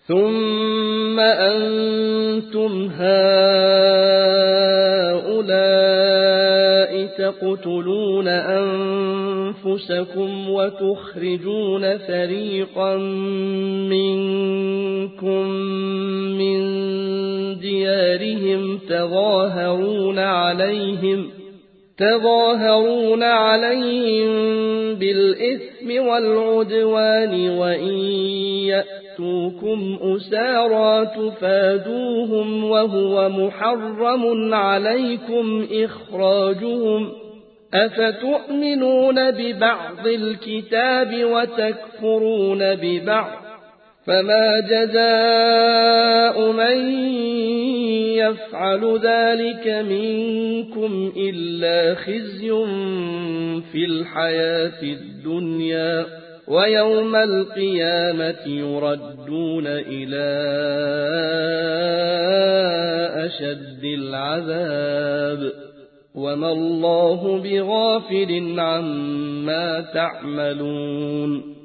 ثم أنتم هؤلاء تقتلون أنفسكم وتخرجون فريقا منكم من ديارهم تظاهرون عليهم بالإثم والعدوان وإن يأتوكم أسارى تفادوهم وهو محرم عليكم إخراجهم أفتؤمنون ببعض الكتاب وتكفرون ببعض فما جزاء من يفعل ذلك منكم إلا خزي في الحياة الدنيا ويوم القيامة يردون إلى أشد العذاب وما الله بغافل عما تعملون